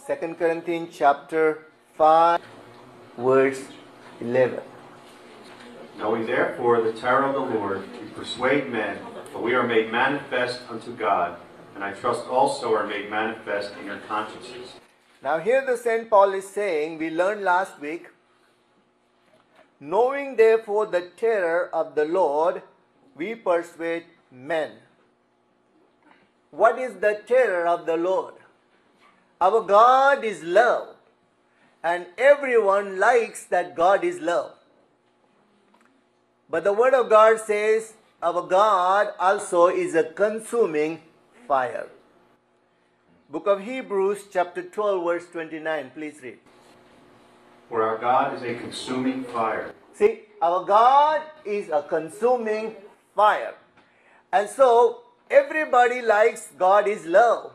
2 Corinthians chapter 5, verse 11. Knowing therefore the terror of the Lord, we persuade men, for we are made manifest unto God, and I trust also are made manifest in your consciences. Now here the St. Paul is saying, we learned last week, knowing therefore the terror of the Lord, we persuade men. What is the terror of the Lord? Our God is love, and everyone likes that God is love. But the Word of God says, our God also is a consuming fire. Book of Hebrews chapter 12 verse 29, please read. For our God is a consuming fire. See, our God is a consuming fire. And so, everybody likes God is love.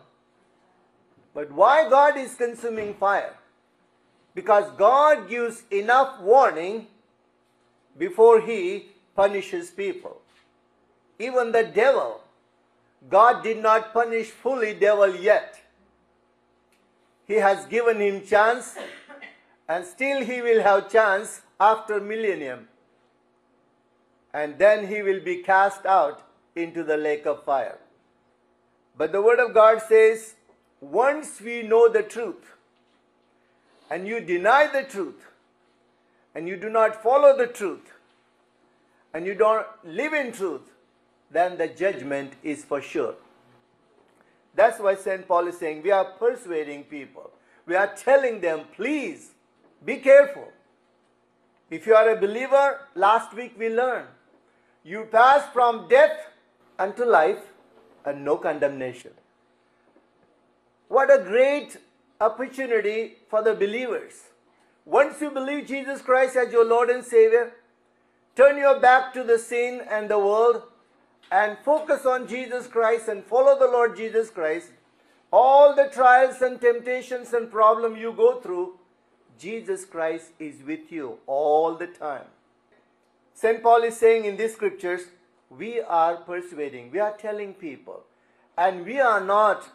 But why God is consuming fire? Because God gives enough warning before He punishes people. Even the devil, God did not punish fully devil yet. He has given him chance, and still he will have chance after millennium. And then he will be cast out into the lake of fire. But the Word of God says, once we know the truth, and you deny the truth, and you do not follow the truth, and you don't live in truth, then the judgment is for sure. That's why St. Paul is saying, we are persuading people. We are telling them, please, be careful. If you are a believer, last week we learned, you pass from death unto life and no condemnation. What a great opportunity for the believers. Once you believe Jesus Christ as your Lord and Savior, turn your back to the sin and the world and focus on Jesus Christ and follow the Lord Jesus Christ. All the trials and temptations and problems you go through, Jesus Christ is with you all the time. St. Paul is saying in these scriptures, we are persuading, we are telling people, and we are not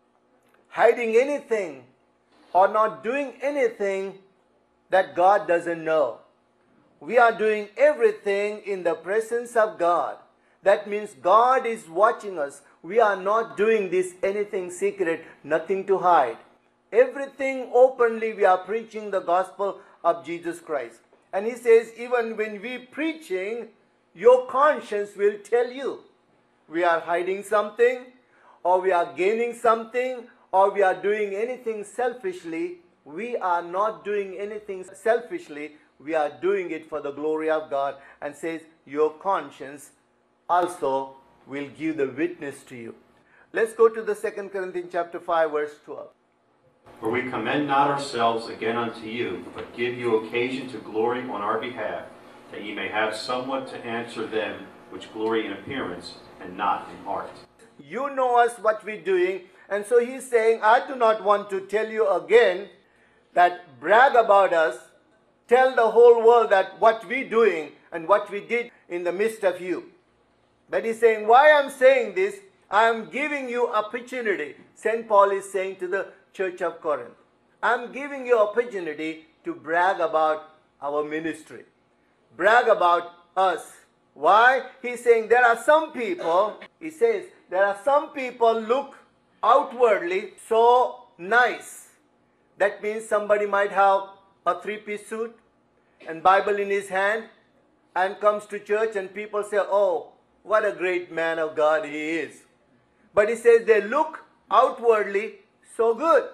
hiding anything or not doing anything that God doesn't know. We are doing everything in the presence of God. That means God is watching us. We are not doing this anything secret, nothing to hide. Everything openly we are preaching the gospel of Jesus Christ. And he says, even when we preaching, your conscience will tell you we are hiding something, or we are gaining something, or we are doing anything selfishly. We are not doing anything selfishly. We are doing it for the glory of God. And says, your conscience also will give the witness to you. Let's go to the 2 Corinthians chapter 5 verse 12. For we commend not ourselves again unto you, but give you occasion to glory on our behalf, that ye may have somewhat to answer them which glory in appearance, and not in heart. You know us what we're doing, and so he's saying, I do not want to tell you again that brag about us, tell the whole world that what we're doing and what we did in the midst of you. But he's saying, why I'm saying this, I'm giving you opportunity. St. Paul is saying to the church of Corinth, I'm giving you opportunity to brag about our ministry. Brag about us. Why? He's saying there are some people, he says, there are some people look outwardly so nice. That means somebody might have a three-piece suit and Bible in his hand and comes to church and people say, oh, what a great man of God he is. But he says they look outwardly so good,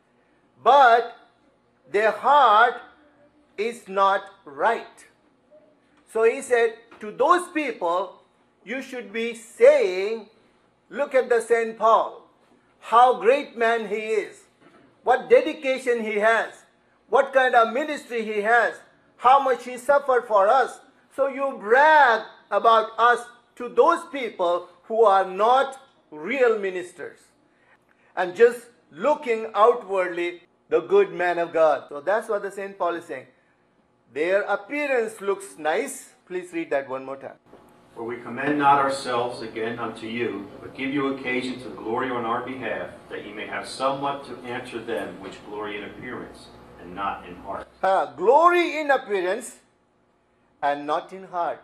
but their heart is not right. So he said, to those people, you should be saying, look at the St. Paul, how great man he is, what dedication he has, what kind of ministry he has, how much he suffered for us. So you brag about us to those people who are not real ministers and just looking outwardly the good man of God. So that's what the St. Paul is saying. Their appearance looks nice. Please read that one more time. For we commend not ourselves again unto you, but give you occasion to glory on our behalf, that ye may have somewhat to answer them which glory in appearance, and not in heart. Glory in appearance and not in heart.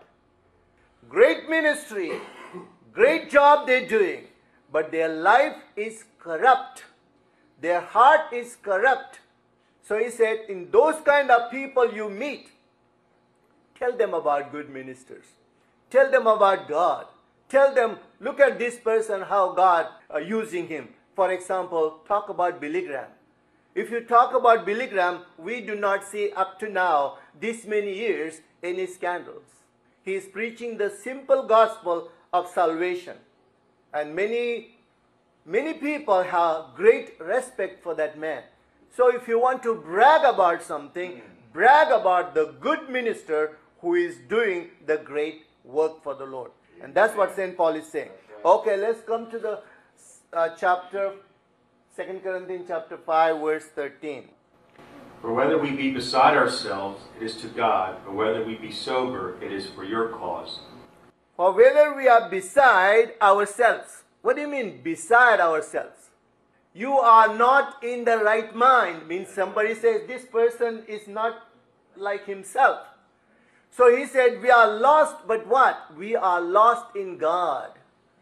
Great ministry, great job they're doing, but their life is corrupt. Their heart is corrupt. So he said, in those kind of people you meet, tell them about good ministers. Tell them about God. Tell them, look at this person, how God using him. For example, talk about Billy Graham. If you talk about Billy Graham, we do not see up to now, this many years, any scandals. He is preaching the simple gospel of salvation. And many people have great respect for that man. So if you want to brag about something, brag about the good minister who is doing the great work for the Lord. And that's what St. Paul is saying. Okay, let's come to the chapter, 2 Corinthians chapter 5, verse 13. For whether we be beside ourselves, it is to God, or whether we be sober, it is for your cause. For whether we are beside ourselves. What do you mean, beside ourselves? You are not in the right mind. Means somebody says, this person is not like himself. So he said, we are lost, but what? We are lost in God.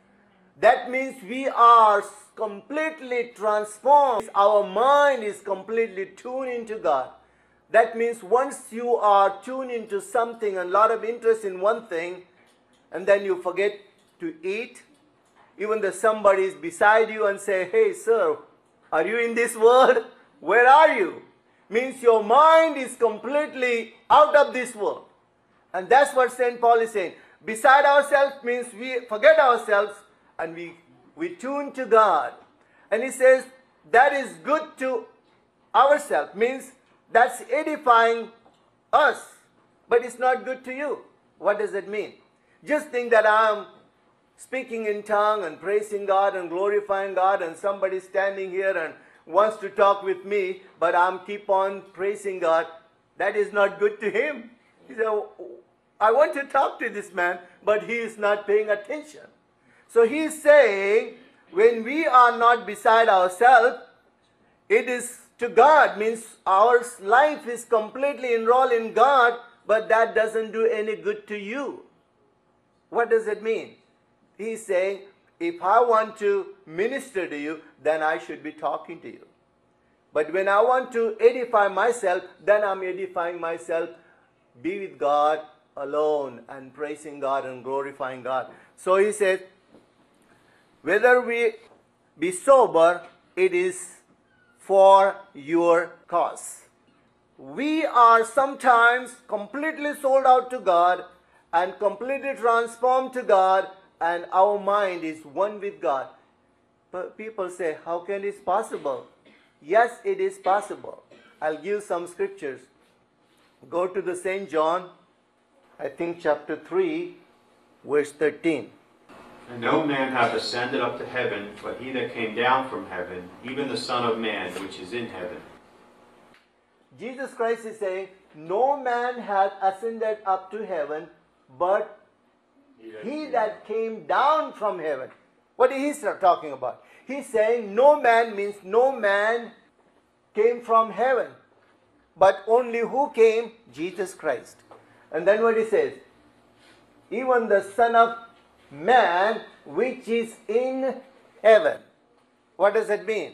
That means we are completely transformed. Our mind is completely tuned into God. That means once you are tuned into something and a lot of interest in one thing, and then you forget to eat, even though somebody is beside you and say, hey sir, are you in this world? Where are you? Means your mind is completely out of this world. And that's what St. Paul is saying. Beside ourselves means we forget ourselves and we tune to God. And he says that is good to ourselves. Means that's edifying us. But it's not good to you. What does it mean? Just think that I'm speaking in tongue and praising God and glorifying God, and somebody standing here and wants to talk with me, but I'm keep on praising God. That is not good to him. He said, I want to talk to this man, but he is not paying attention. So he is saying, when we are not beside ourselves, it is to God. Means our life is completely enrolled in God, but that doesn't do any good to you. What does it mean? He is saying, if I want to minister to you, then I should be talking to you. But when I want to edify myself, then I'm edifying myself, be with God alone and praising God and glorifying God. So he says, whether we be sober, it is for your cause. We are sometimes completely sold out to God and completely transformed to God, and our mind is one with God. But people say, how can it be possible? Yes, it is possible. I'll give some scriptures. Go to the St. John, I think chapter 3, verse 13. And no man hath ascended up to heaven, but he that came down from heaven, even the Son of Man, which is in heaven. Jesus Christ is saying, no man hath ascended up to heaven, but he that came down from heaven. What is he talking about? He's saying no man means no man came from heaven, but only who came? Jesus Christ. And then what he says? Even the Son of Man which is in heaven. What does it mean?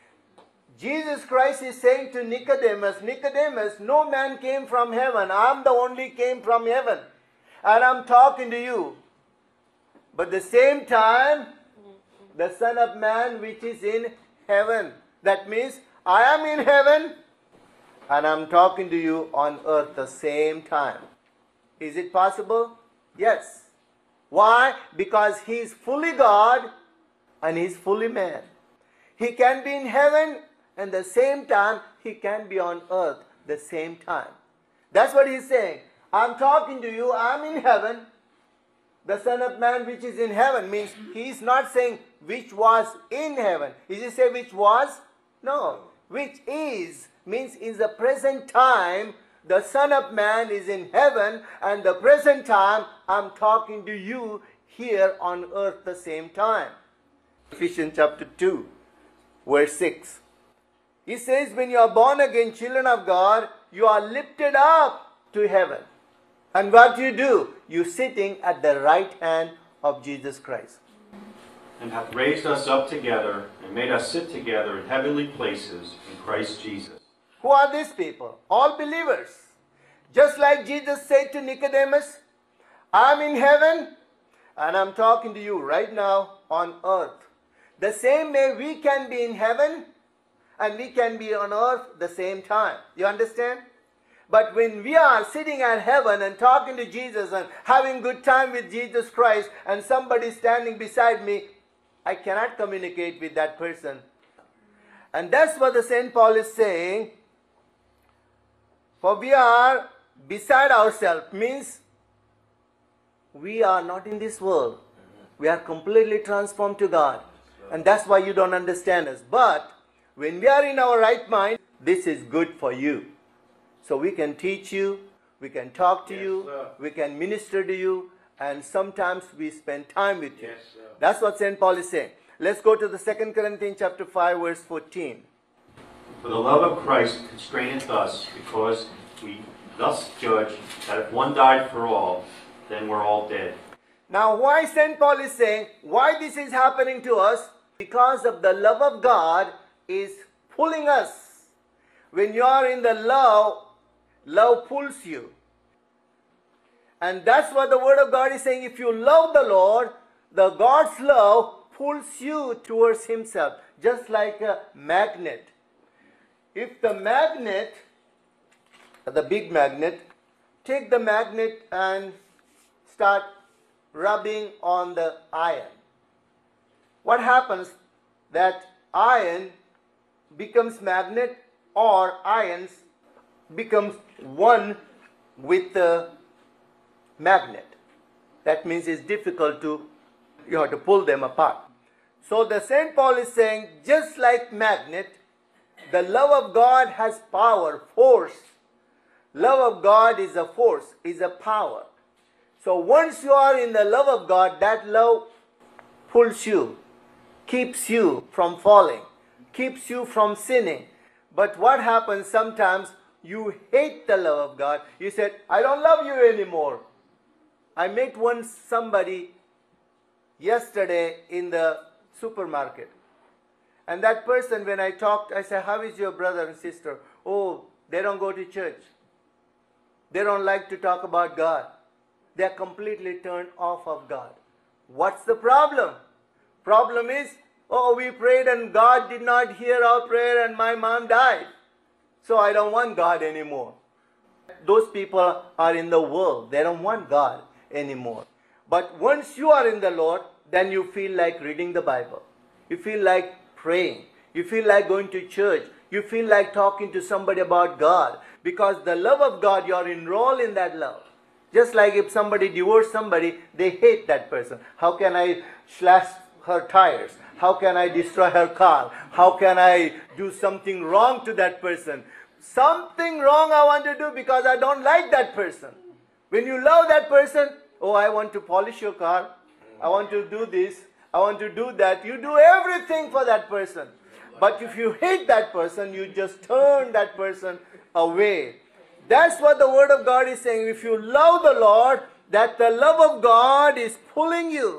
Jesus Christ is saying to Nicodemus, Nicodemus, no man came from heaven. I'm the only came from heaven. And I'm talking to you. But at the same time, the Son of Man which is in heaven. That means I am in heaven and I'm talking to you on earth the same time. Is it possible? Yes. Why? Because he is fully God and he is fully man. He can be in heaven and the same time he can be on earth the same time. That's what he's saying. I'm talking to you, I'm in heaven. The Son of Man which is in heaven means he is not saying which was in heaven. Is he saying which was? No. Which is means in the present time the Son of Man is in heaven, and the present time I'm talking to you here on earth the same time. Ephesians chapter 2, verse 6. He says, when you are born again children of God, you are lifted up to heaven. And what do? You sitting at the right hand of Jesus Christ. And hath raised us up together, and made us sit together in heavenly places in Christ Jesus. Who are these people? All believers. Just like Jesus said to Nicodemus, I'm in heaven, and I'm talking to you right now on earth. The same way we can be in heaven, and we can be on earth the same time. You understand? But when we are sitting at heaven and talking to Jesus and having good time with Jesus Christ, and somebody standing beside me, I cannot communicate with that person. And that's what the St. Paul is saying. For we are beside ourselves, means we are not in this world. We are completely transformed to God. And that's why you don't understand us. But when we are in our right mind, this is good for you. So we can teach you, we can talk to you, we can minister to you, and sometimes we spend time with you. That's what St. Paul is saying. Let's go to the 2 Corinthians chapter 5, verse 14. For the love of Christ constraineth us, because we thus judge that if one died for all, then we're all dead. Now why St. Paul is saying, why this is happening to us? Because of the love of God is pulling us. When you are in the love pulls you. And that's what the Word of God is saying. If you love the Lord, the God's love pulls you towards Himself, just like a magnet. If the magnet, the big magnet, take the magnet and start rubbing on the iron. What happens? That iron becomes magnet, or ions becomes one with the magnet. That means it's difficult to, you have to pull them apart. So the St. Paul is saying, just like magnet, the love of God has power, force. Love of God is a force, is a power. So once you are in the love of God, that love pulls you, keeps you from falling, keeps you from sinning. But what happens sometimes, you hate the love of God. You said, I don't love you anymore. I met somebody yesterday in the supermarket. And that person, when I talked, I said, how is your brother and sister? Oh, they don't go to church. They don't like to talk about God. They are completely turned off of God. What's the problem? Problem is, oh, we prayed and God did not hear our prayer and my mom died. So I don't want God anymore. Those people are in the world. They don't want God anymore. But once you are in the Lord, then you feel like reading the Bible. You feel like praying. You feel like going to church. You feel like talking to somebody about God. Because the love of God, you are enrolled in that love. Just like if somebody divorced somebody, they hate that person. How can I slash her tires? How can I destroy her car? How can I do something wrong to that person? Something wrong I want to do because I don't like that person. When you love that person, oh, I want to polish your car. I want to do this. I want to do that. You do everything for that person. But if you hate that person, you just turn that person away. That's what the Word of God is saying. If you love the Lord, that the love of God is pulling you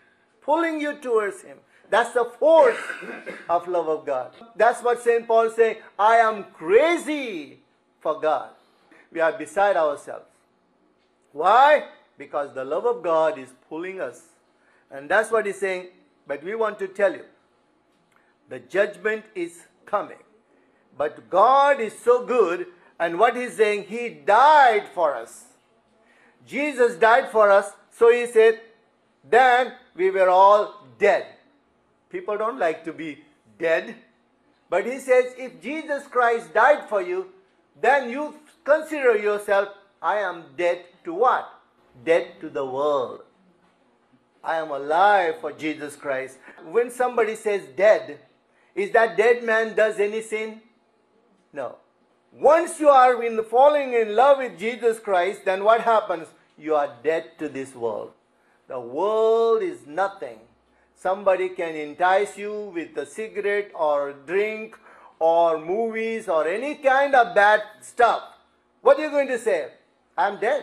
towards Him. That's the force of love of God. That's what St. Paul is saying. I am crazy for God. We are beside ourselves. Why? Because the love of God is pulling us. And that's what he's saying. But we want to tell you, the judgment is coming. But God is so good. And what he's saying, He died for us. Jesus died for us. So he said, then we were all dead. People don't like to be dead. But he says, if Jesus Christ died for you, then you consider yourself, I am dead to what? Dead to the world. I am alive for Jesus Christ. When somebody says dead, is that dead man does any sin? No. Once you are falling in love with Jesus Christ, then what happens? You are dead to this world. The world is nothing. Somebody can entice you with a cigarette or drink or movies or any kind of bad stuff. What are you going to say? I'm dead.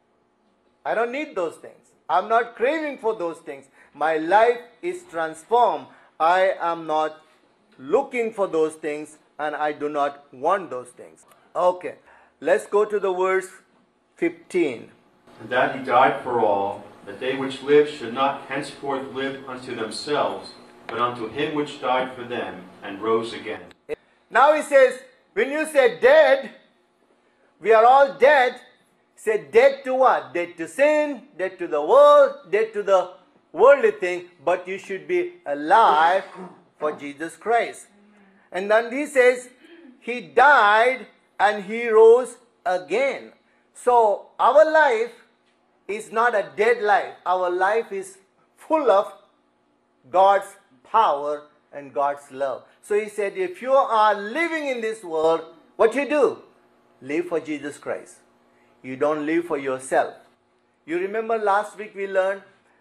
I don't need those things. I'm not craving for those things. My life is transformed. I am not looking for those things and I do not want those things. Okay, let's go to the verse 15. And that he died for all, that they which live should not henceforth live unto themselves, but unto him which died for them and rose again. Now he says, when you say dead, we are all dead. Say dead to what? Dead to sin, dead to the world, dead to the worldly thing, but you should be alive for Jesus Christ. And then he says, he died and he rose again. So our life is not a dead life. Our life is full of God's power and God's love. So he said, if you are living in this world, what you do? Live for Jesus Christ. You don't live for yourself. You remember last week we learned,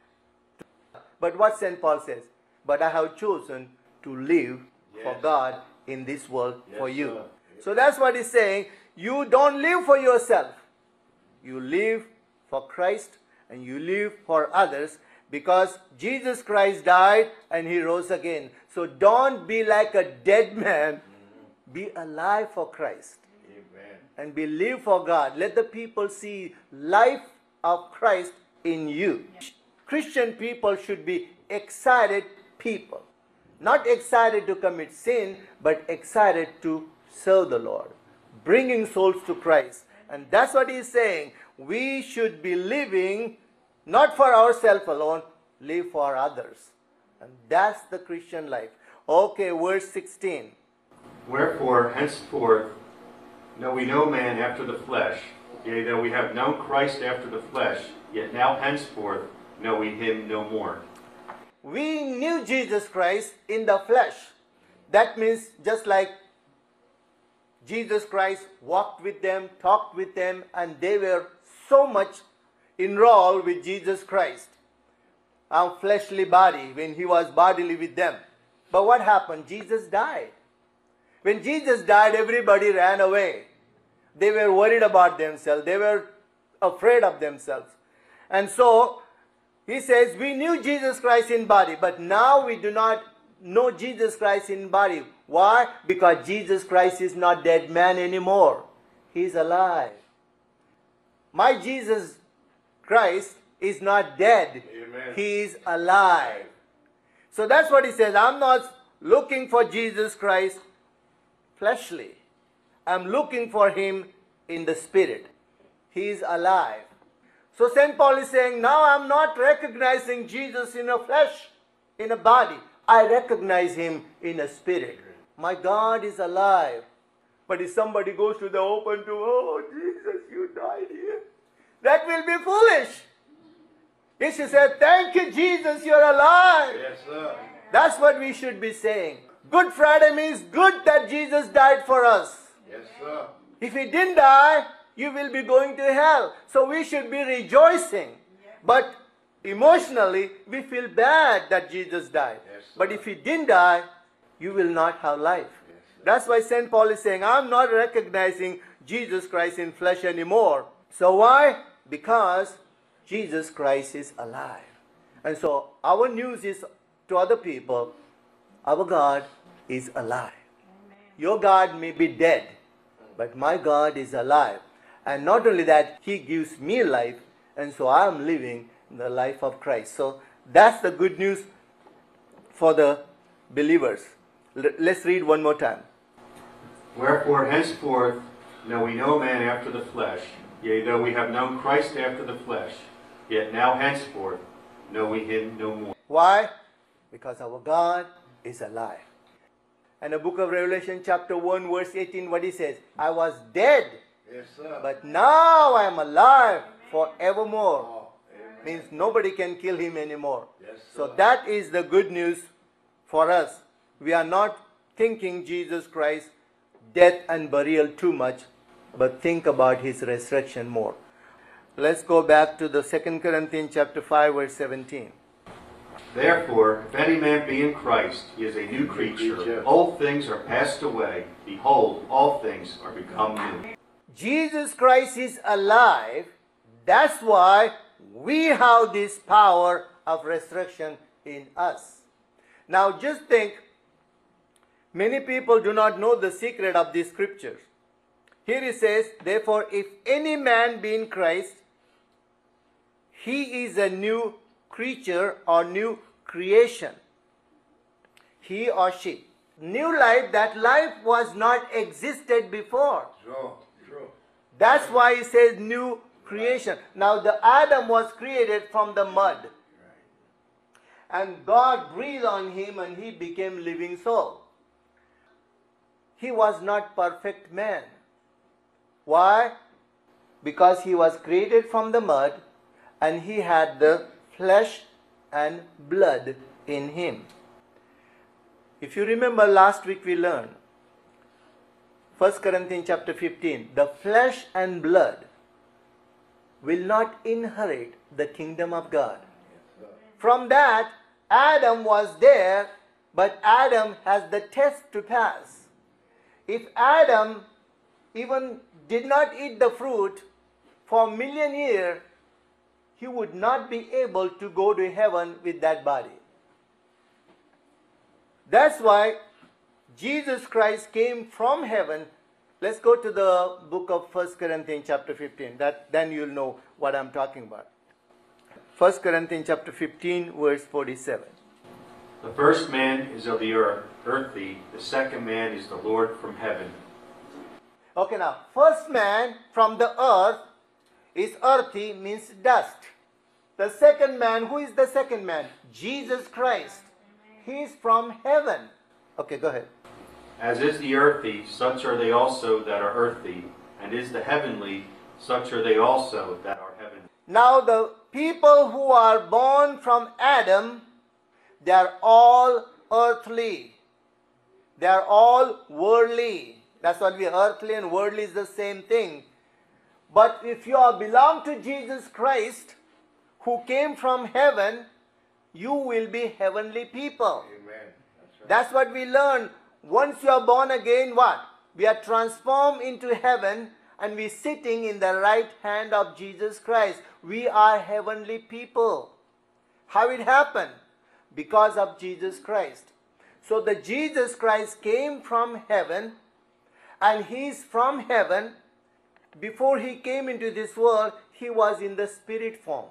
but what St. Paul says, but I have chosen to live for God in this world for you. Sir. So that's what he's saying. You don't live for yourself. You live for Christ and you live for others because Jesus Christ died and he rose again. So don't be like a dead man. Be alive for Christ. Amen. And be live for God. Let the people see life of Christ in you. Christian people should be excited people. Not excited to commit sin, but excited to serve the Lord. Bringing souls to Christ. And that's what he's saying. We should be living not for ourselves alone, live for others. And that's the Christian life. Okay, verse 16. Wherefore, henceforth, know we no man after the flesh. Yea, though we have known Christ after the flesh, yet now henceforth know we him no more. We knew Jesus Christ in the flesh. That means just like Jesus Christ walked with them, talked with them, and they were so much enrolled with Jesus Christ. Our fleshly body, when he was bodily with them. But what happened? Jesus died. When Jesus died, everybody ran away. They were worried about themselves. They were afraid of themselves. And so, he says, we knew Jesus Christ in body, but now we do not know Jesus Christ in body. Why? Because Jesus Christ is not dead man anymore. He is alive. My Jesus Christ is not dead. Amen. He is alive. So that's what he says. I'm not looking for Jesus Christ fleshly. I'm looking for him in the spirit. He is alive. So St. Paul is saying, now I'm not recognizing Jesus in a flesh, in a body. I recognize him in a spirit. My God is alive. But if somebody goes to the open tomb, oh, Jesus, you died here. That will be foolish. He should say, thank you, Jesus, you're alive. Yes, sir. That's what we should be saying. Good Friday means good that Jesus died for us. Yes, sir. If he didn't die, you will be going to hell. So we should be rejoicing. But emotionally, we feel bad that Jesus died. Yes, but if he didn't die, you will not have life. That's why St. Paul is saying, I'm not recognizing Jesus Christ in flesh anymore. So why? Because Jesus Christ is alive. And so our news is to other people, our God is alive. Your God may be dead, but my God is alive. And not only that, he gives me life, and so I am living the life of Christ. So that's the good news for the believers. Let's read one more time. Wherefore, henceforth, know we no man after the flesh. Yea, though we have known Christ after the flesh, yet now henceforth know we him no more. Why? Because our God is alive. And the book of Revelation chapter 1 verse 18, what he says? I was dead, Yes, sir. but now I am alive forevermore. Amen. Means nobody can kill him anymore. Yes, So sir. that is the good news for us. We are not thinking Jesus Christ death and burial too much, but think about his resurrection more. Let's go back to the 2 Corinthians chapter 5 verse 17. Therefore, if any man be in Christ, he is a new creature. Old things are passed away. Behold, all things are become new. Jesus Christ is alive. That's why we have this power of resurrection in us. Now just think, many people do not know the secret of these scriptures. Here it says, therefore, if any man be in Christ, he is a new creature or new creation. He or she. New life, that life was not existed before. True. That's why he says new creation. Now the Adam was created from the mud. And God breathed on him and he became living soul. He was not perfect man. Why? Because he was created from the mud and he had the flesh and blood in him. If you remember last week we learned 1 Corinthians chapter 15, the flesh and blood will not inherit the kingdom of God. From that, Adam was there, but Adam has the test to pass. If Adam even did not eat the fruit for 1,000,000 years, he would not be able to go to heaven with that body. That's why Jesus Christ came from heaven. Let's go to the book of 1 Corinthians chapter 15. Then you'll know what I'm talking about. 1 Corinthians chapter 15 verse 47. The first man is of the earth, earthy. The second man is the Lord from heaven. Okay, now, first man from the earth is earthy, means dust. The second man, who is the second man? Jesus Christ. He is from heaven. Okay, go ahead. As is the earthy, such are they also that are earthy. And is the heavenly, such are they also that are heavenly. Now, the people who are born from Adam, they are all earthly. They are all worldly. That's what we earthly and worldly is the same thing. But if you are belong to Jesus Christ, who came from heaven, you will be heavenly people. Amen. That's what we learn. Once you are born again, what? We are transformed into heaven and we sitting in the right hand of Jesus Christ. We are heavenly people. How it happened? Because of Jesus Christ. So the Jesus Christ came from heaven and he is from heaven. Before he came into this world, he was in the spirit form.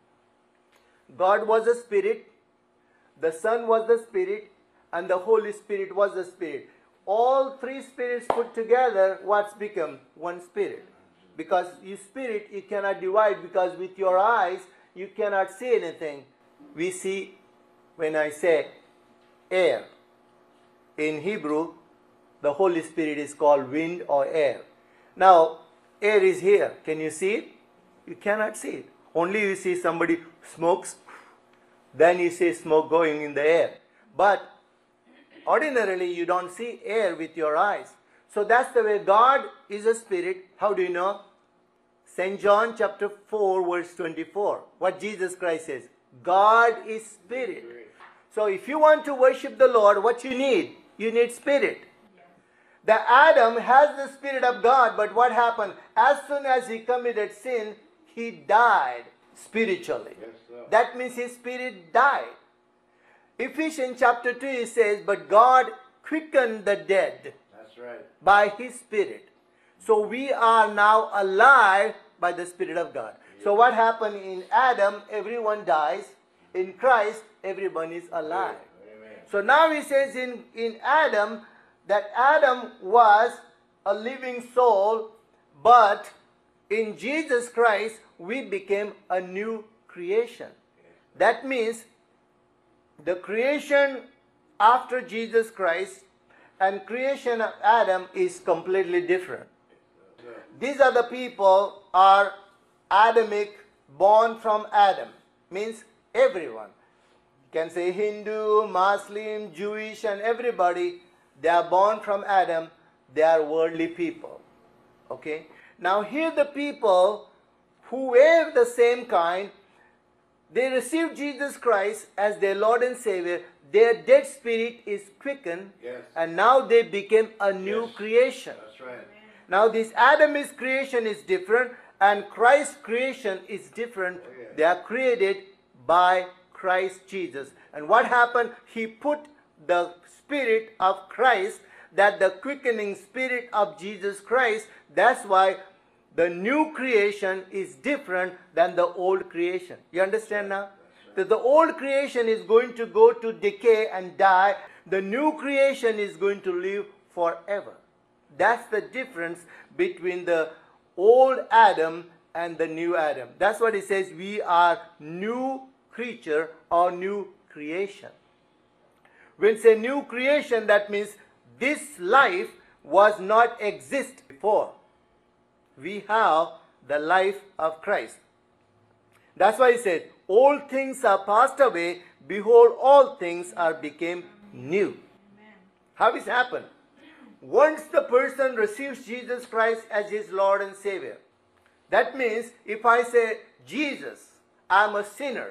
God was a spirit, the Son was the spirit, and the Holy Spirit was the spirit. All three spirits put together, what's become? One spirit. Because you spirit, you cannot divide, because with your eyes, you cannot see anything. We see, when I say air, in Hebrew, the Holy Spirit is called wind or air. Now, air is here. Can you see it? You cannot see it. Only you see somebody smokes, then you see smoke going in the air. But ordinarily, you don't see air with your eyes. So that's the way God is a spirit. How do you know? St. John chapter 4 verse 24. What Jesus Christ says. God is spirit. So if you want to worship the Lord, what you need? You need spirit. The Adam has the spirit of God, but what happened? As soon as he committed sin, he died spiritually. Yes, sir. That means his spirit died. Ephesians chapter 2 it says, but God quickened the dead That's right. by his spirit. So we are now alive by the spirit of God. So what happened in Adam? Everyone dies. In Christ, everyone is alive. Amen. So now he says in Adam, that Adam was a living soul, but in Jesus Christ, we became a new creation. That means the creation after Jesus Christ and creation of Adam is completely different. These are the people are Adamic, born from Adam. Means everyone. You can say Hindu, Muslim, Jewish and everybody. They are born from Adam, they are worldly people. Okay? Now here the people who were the same kind, they received Jesus Christ as their Lord and Savior. Their dead spirit is quickened, Yes. and now they became a new Yes. creation. That's right. Now this Adam's creation is different and Christ's creation is different. Oh, yeah. They are created by Christ Jesus. And what happened? He put the spirit of Christ, that the quickening spirit of Jesus Christ. That's why the new creation is different than the old creation. You understand now? That the old creation is going to go to decay and die. The new creation is going to live forever. That's the difference between the old Adam and the new Adam. That's what it says. We are new creature or new creation. When say new creation, that means this life was not exist before. We have the life of Christ. That's why he said, all things are passed away, behold, all things are became new. Amen. How this happened? Once the person receives Jesus Christ as his Lord and Savior, that means if I say, Jesus, I'm a sinner,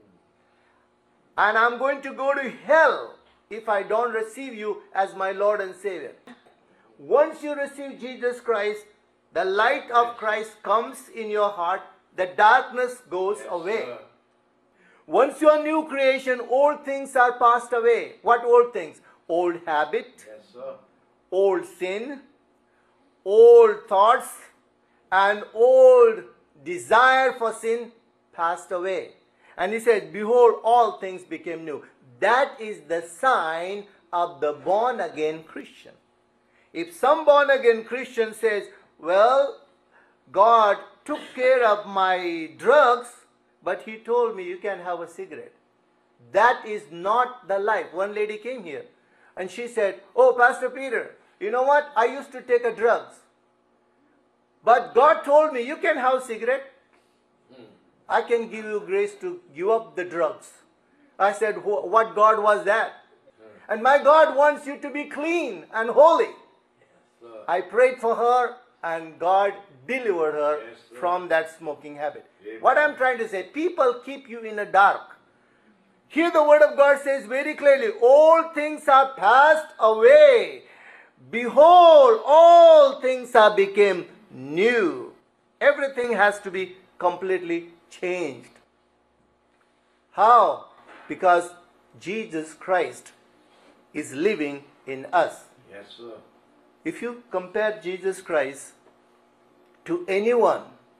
and I'm going to go to hell if I don't receive you as my Lord and Savior. Once you receive Jesus Christ, the light of Christ comes in your heart, the darkness goes Yes, away. sir. Once you are new creation, old things are passed away. What old things? Old habit, Yes, sir. old sin, old thoughts, and old desire for sin passed away. And he said, behold, all things became new. That is the sign of the born again Christian. If some born again Christian says, well, God took care of my drugs, but he told me you can have a cigarette. That is not the life. One lady came here and she said, oh, Pastor Peter, you know what? I used to take a drugs. But God told me you can have a cigarette. I can give you grace to give up the drugs. I said, what God was that? And my God wants you to be clean and holy. Sir. I prayed for her and God delivered her Yes, sir. from that smoking habit. Amen. What I'm trying to say, people keep you in the dark. Here the word of God says very clearly, all things are passed away. Behold, all things are became new. Everything has to be completely changed. How? Because Jesus Christ is living in us. Yes, sir. If you compare Jesus Christ to anyone,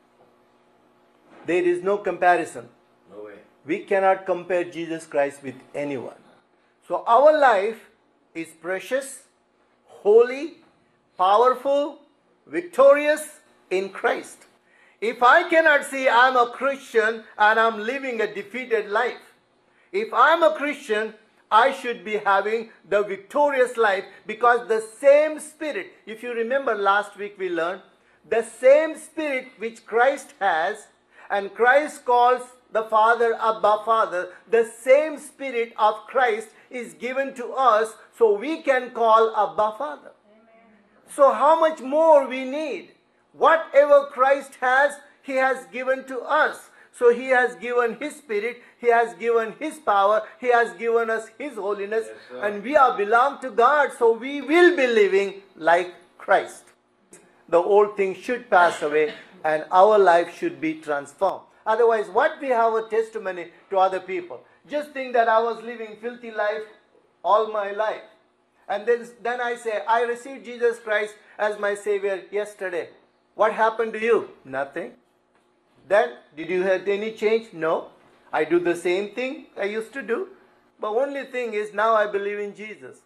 there is no comparison. No way. We cannot compare Jesus Christ with anyone. So our life is precious, holy, powerful, victorious in Christ. If I cannot say I'm a Christian and I'm living a defeated life, if I'm a Christian, I should be having the victorious life, because the same Spirit, if you remember last week we learned, the same Spirit which Christ has, and Christ calls the Father Abba Father, the same Spirit of Christ is given to us, so we can call Abba Father. So how much more we need? Whatever Christ has, He has given to us. So He has given His Spirit, He has given His power, He has given us His holiness, Yes, sir. and we are belong to God, so we will be living like Christ. The old things should pass away and our life should be transformed. Otherwise, what we have a testimony to other people? Just think that I was living filthy life all my life. And then I say, I received Jesus Christ as my Savior yesterday. What happened to you? Nothing. Then, did you have any change? No. I do the same thing I used to do. But only thing is, now I believe in Jesus.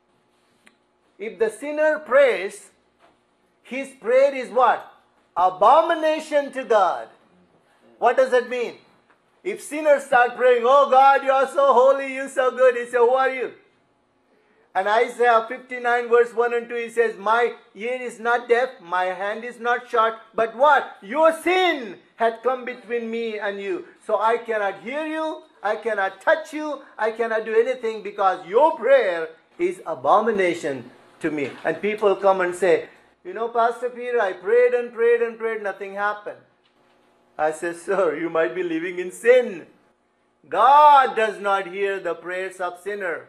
If the sinner prays, his prayer is what? Abomination to God. What does that mean? If sinners start praying, oh God, you are so holy, you are so good, he says, who are you? And Isaiah 59 verse 1 and 2, he says, my ear is not deaf, my hand is not short, but what? Your sin had come between me and you. So I cannot hear you, I cannot touch you, I cannot do anything, because your prayer is abomination to me. And people come and say, you know, Pastor Peter, I prayed and prayed and prayed, nothing happened. I say, sir, you might be living in sin. God does not hear the prayers of sinner.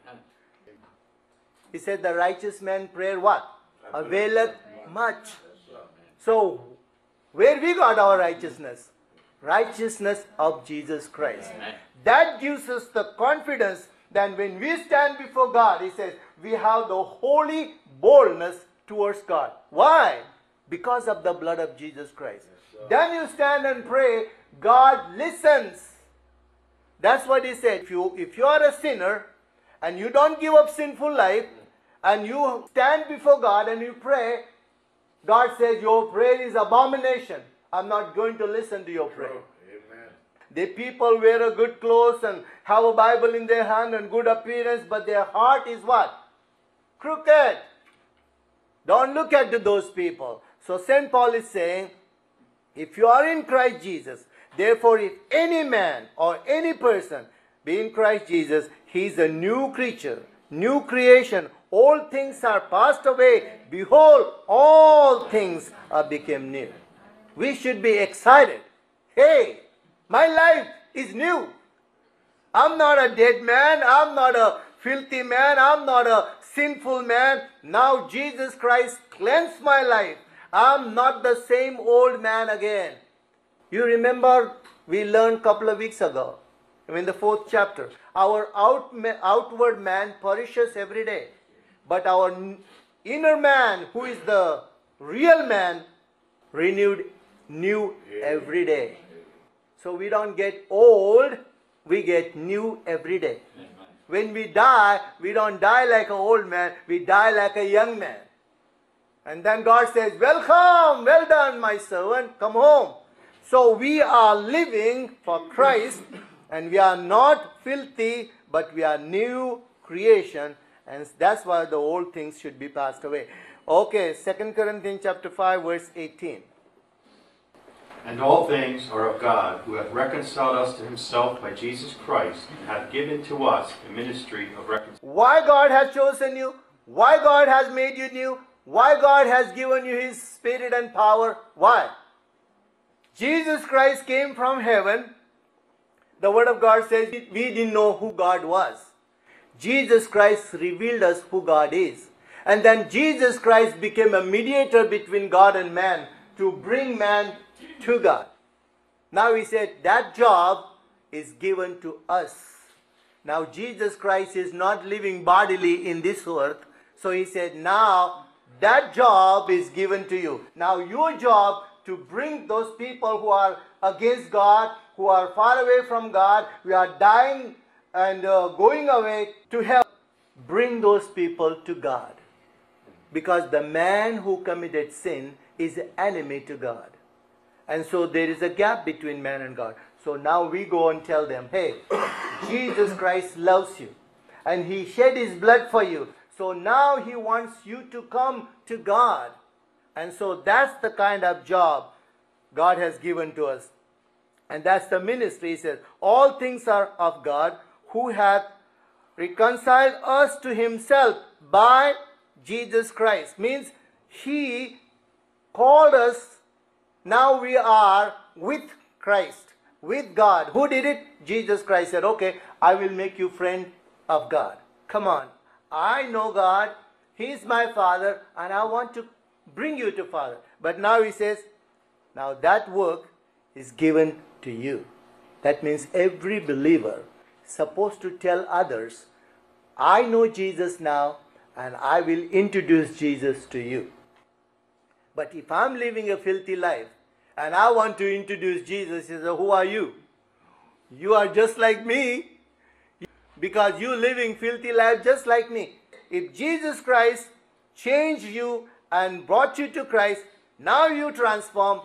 He said, the righteous man prayer what? Availeth much. So, where we got our righteousness? Righteousness of Jesus Christ. That gives us the confidence that when we stand before God, He says, we have the holy boldness towards God. Why? Because of the blood of Jesus Christ. Then you stand and pray, God listens. That's what He said. If you are a sinner and you don't give up sinful life and you stand before God and you pray, God says your prayer is abomination. I'm not going to listen to your prayer. Amen. The people wear a good clothes and have a Bible in their hand and good appearance, but their heart is what? Crooked. Don't look at those people. So St. Paul is saying, if you are in Christ Jesus, therefore if any man or any person be in Christ Jesus, he is a new creature, new creation. All things are passed away. Behold, all things are become new. We should be excited. Hey, my life is new. I'm not a dead man. I'm not a filthy man. I'm not a sinful man. Now Jesus Christ cleansed my life. I'm not the same old man again. You remember we learned a couple of weeks ago, in the 4th chapter, our outward man perishes every day. But our inner man, who is the real man, renewed new every day. So we don't get old, we get new every day. When we die, we don't die like an old man, we die like a young man. And then God says, welcome, well done my servant, come home. So we are living for Christ and we are not filthy, but we are new creation. And that's why the old things should be passed away. Okay, 2 Corinthians chapter 5, verse 18. And all things are of God, who hath reconciled us to Himself by Jesus Christ, and hath given to us the ministry of reconciliation. Why God has chosen you? Why God has made you new? Why God has given you His Spirit and power? Why? Jesus Christ came from heaven. The Word of God says we didn't know who God was. Jesus Christ revealed us who God is. And then Jesus Christ became a mediator between God and man to bring man to God. Now He said that job is given to us. Now Jesus Christ is not living bodily in this earth. So He said now that job is given to you. Now your job to bring those people who are against God, who are far away from God, who are dying and going away to hell, bring those people to God. Because the man who committed sin is an enemy to God. And so there is a gap between man and God. So now we go and tell them, hey, Jesus Christ loves you. And He shed His blood for you. So now He wants you to come to God. And so that's the kind of job God has given to us. And that's the ministry. He says, all things are of God, who hath reconciled us to Himself by Jesus Christ. Means He called us. Now we are with Christ, with God. Who did it? Jesus Christ said, okay, I will make you friend of God. Come on. I know God. He is my Father and I want to bring you to Father. But now He says, now that work is given to you. That means every believer is supposed to tell others, I know Jesus now and I will introduce Jesus to you. But if I'm living a filthy life and I want to introduce Jesus, He says, who are you? You are just like me because you living filthy life just like me. If Jesus Christ changed you and brought you to Christ, now you transform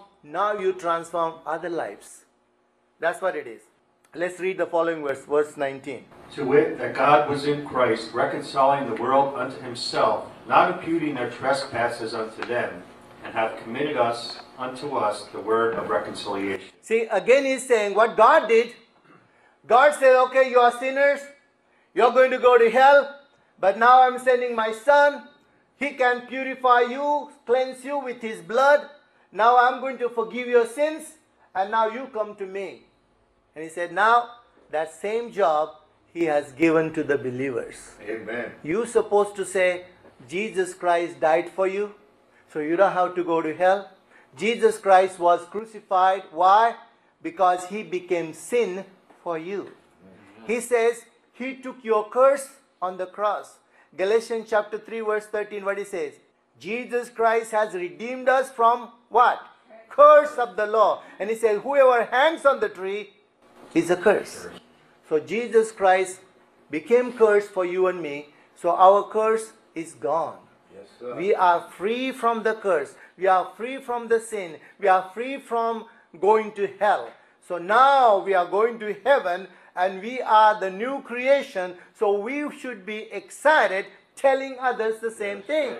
other lives. That's what it is. Let's read the following verse, verse 19. To wit, that God was in Christ, reconciling the world unto Himself, not imputing their trespasses unto them, and hath committed us unto us the word of reconciliation. See, again He's saying what God did. God said, okay, you are sinners. You're going to go to hell. But now I'm sending my Son He can purify you, cleanse you with His blood. Now I'm going to forgive your sins, and now you come to me. And He said, now that same job He has given to the believers. Amen. You're supposed to say, Jesus Christ died for you, so you don't have to go to hell. Jesus Christ was crucified. Why? Because He became sin for you. He says, He took your curse on the cross. Galatians chapter 3 verse 13, what He says? Jesus Christ has redeemed us from what? Curse of the law. And He says, whoever hangs on the tree is a curse. So Jesus Christ became curse for you and me. So our curse is gone. Yes, sir. We are free from the curse. We are free from the sin. We are free from going to hell. So now we are going to heaven and we are the new creation. So we should be excited telling others the same thing.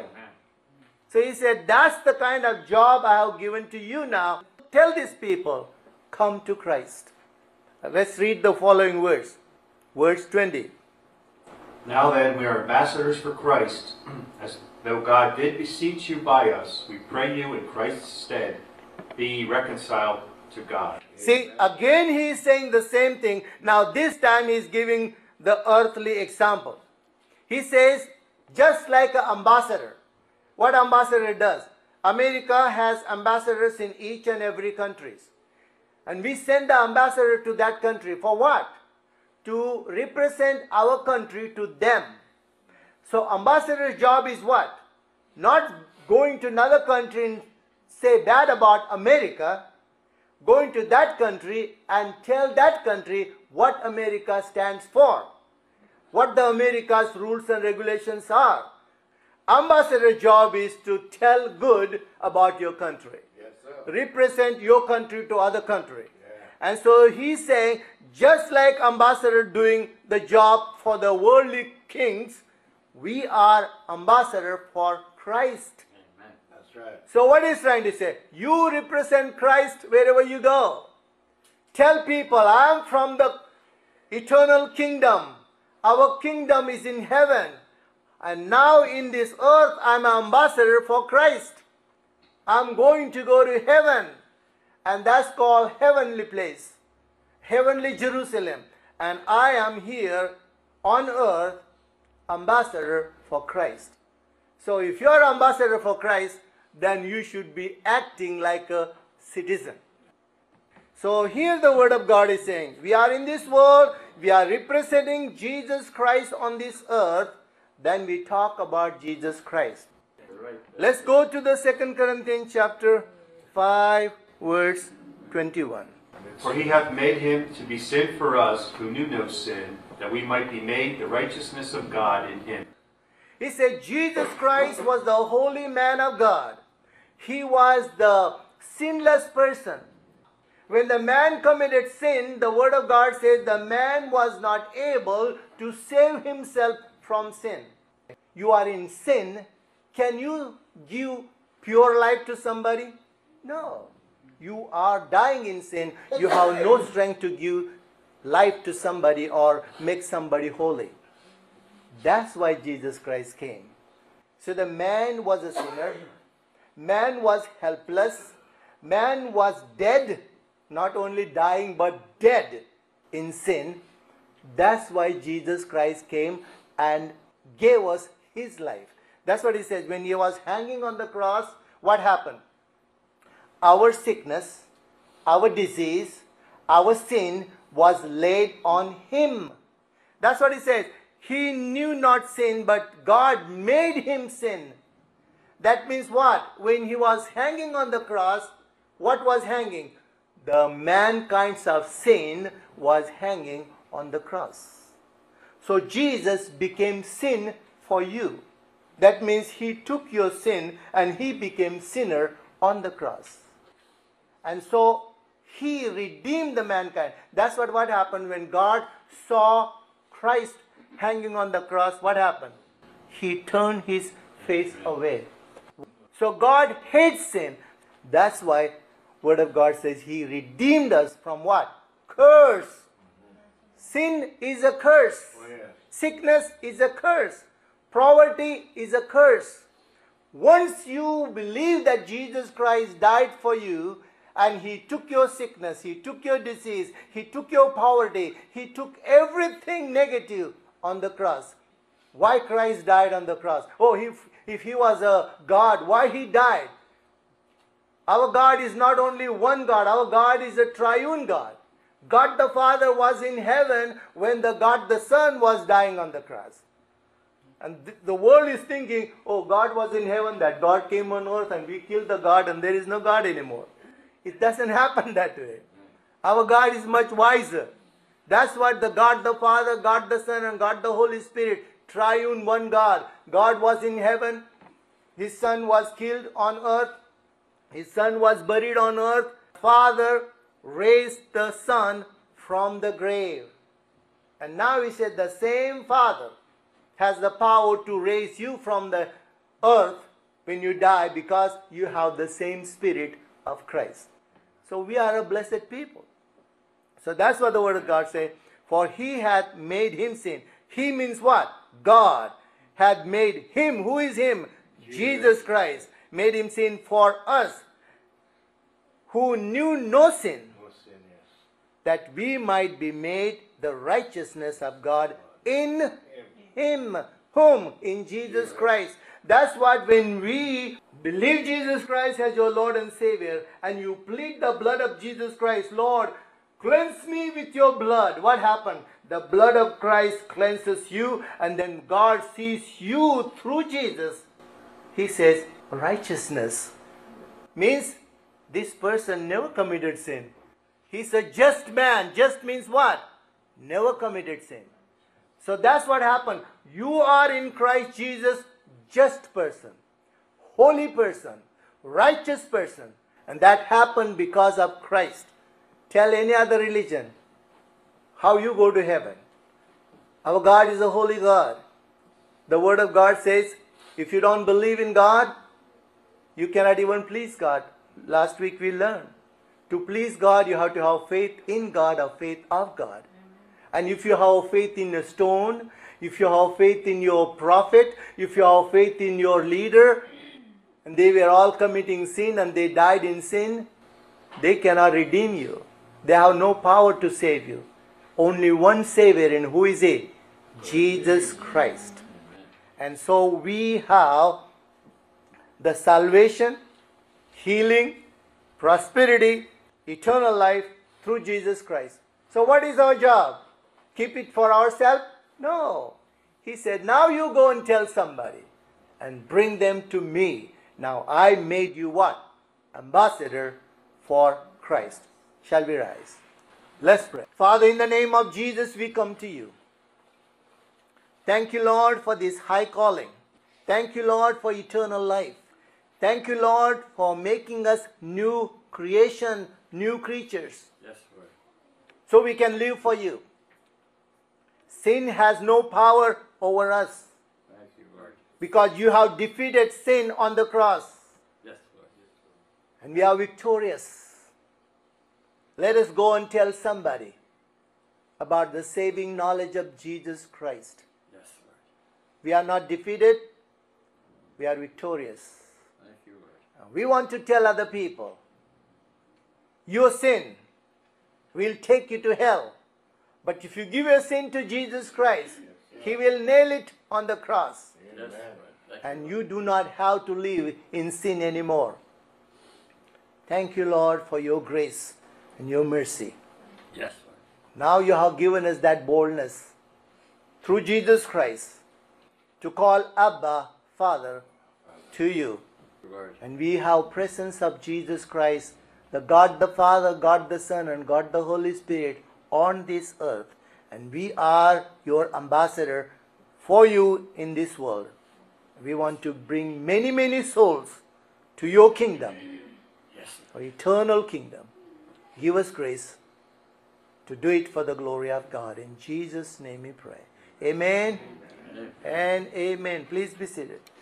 So He said, that's the kind of job I have given to you now. Tell these people, come to Christ. Let's read the following verse. Verse 20. Now then, we are ambassadors for Christ, as though God did beseech you by us. We pray you in Christ's stead, be ye reconciled to God. See, again He is saying the same thing. Now this time He is giving the earthly example. He says, just like an ambassador. What ambassador does? America has ambassadors in each and every country. And we send the ambassador to that country for what? To represent our country to them. So ambassador's job is what? Not going to another country and say bad about America. Going to that country and tell that country what America stands for. What the America's rules and regulations are. Ambassador's job is to tell good about your country. Yes, sir. Represent your country to other country. And so He's saying, just like ambassador doing the job for the worldly kings, we are ambassador for Christ. That's right. So what He's trying to say? You represent Christ wherever you go. Tell people, I am from the eternal kingdom. Our kingdom is in heaven. And now in this earth, I am an ambassador for Christ. I'm going to go to heaven. And that's called heavenly place. Heavenly Jerusalem. And I am here on earth, ambassador for Christ. So if you're ambassador for Christ, then you should be acting like a citizen. So here the word of God is saying, we are in this world, we are representing Jesus Christ on this earth, then we talk about Jesus Christ. Let's go to the 2 Corinthians chapter 5, verse 21. For He hath made Him to be sin for us, who knew no sin, that we might be made the righteousness of God in Him. He said Jesus Christ was the holy man of God. He was the sinless person. When the man committed sin, the word of God says the man was not able to save himself from sin. You are in sin. Can you give pure life to somebody? No. You are dying in sin. You have no strength to give life to somebody or make somebody holy. That's why Jesus Christ came. So the man was a sinner. Man was helpless. Man was dead. Not only dying but dead in sin. That's why Jesus Christ came and gave us His life. That's what He says. When He was hanging on the cross, what happened? Our sickness, our disease, our sin was laid on Him. That's what He says. He knew not sin, but God made Him sin. That means what? When He was hanging on the cross, what was hanging? The mankind's of sin was hanging on the cross. So Jesus became sin for you. That means He took your sin and He became sinner on the cross. And so He redeemed the mankind. That's what happened when God saw Christ hanging on the cross. What happened? He turned His face away. So God hates sin. That's why Word of God says He redeemed us from what? Curse. Sin is a curse. Oh, yes. Sickness is a curse. Poverty is a curse. Once you believe that Jesus Christ died for you, and He took your sickness, He took your disease, He took your poverty, He took everything negative on the cross. Why Christ died on the cross? Oh, if He was a God, why He died? Our God is not only one God, our God is a triune God. God the Father was in heaven when God the Son was dying on the cross. And the world is thinking, oh, God was in heaven, that God came on earth and we killed the God and there is no God anymore. It doesn't happen that way. Our God is much wiser. That's what the God the Father, God the Son, and God the Holy Spirit, triune one God. God was in heaven. His Son was killed on earth. His Son was buried on earth. Father raised the Son from the grave. And now He said the same Father has the power to raise you from the earth when you die, because you have the same Spirit of Christ. So we are a blessed people. So that's what the Word of God says. For He hath made Him sin. He means what? God had made Him. Who is Him? Jesus Christ. Made Him sin for us, who knew no sin, that we might be made the righteousness of God in Him. Whom? In Jesus Christ. That's what, when we believe Jesus Christ as your Lord and Savior, and you plead the blood of Jesus Christ, Lord, cleanse me with your blood. What happened? The blood of Christ cleanses you, and then God sees you through Jesus. He says, righteousness means this person never committed sin. He's a just man. Just means what? Never committed sin. So that's what happened. You are in Christ Jesus, just person, holy person, righteous person. And that happened because of Christ. Tell any other religion how you go to heaven. Our God is a holy God. The Word of God says, if you don't believe in God, you cannot even please God. Last week we learned, to please God you have to have faith in God or faith of God. And if you have faith in a stone, if you have faith in your prophet, if you have faith in your leader, and they were all committing sin and they died in sin, they cannot redeem you. They have no power to save you. Only one Savior, and who is He? Jesus Christ. And so we have the salvation, healing, prosperity, eternal life through Jesus Christ. So what is our job? Keep it for ourselves? No. He said, now you go and tell somebody and bring them to me. Now I made you what? Ambassador for Christ. Shall we rise? Let's pray. Father, in the name of Jesus, we come to you. Thank you, Lord, for this high calling. Thank you, Lord, for eternal life. Thank you, Lord, for making us new creation, new creatures. Yes, Lord. So we can live for you. Sin has no power over us, Thank you, Lord. because you have defeated sin on the cross. Yes, Lord. And we are victorious. Let us go and tell somebody about the saving knowledge of Jesus Christ. Yes, Lord. We are not defeated. We are victorious. Thank you, Lord. We want to tell other people, your sin will take you to hell. But if you give your sin to Jesus Christ, He will nail it on the cross. Yes, Lord. Thank And you do not have to live in sin anymore. Thank you, Lord, for your grace and your mercy. Yes, Lord. Now you have given us that boldness through Jesus Christ to call Abba, Father, to you. Lord. And we have presence of Jesus Christ, the God the Father, God the Son, and God the Holy Spirit on this earth. And we are your ambassador for you in this world. We want to bring many, many souls to your kingdom, Yes, for eternal kingdom. Give us grace to do it for the glory of God. In Jesus' name we pray. Amen Lord. and amen. Please be seated.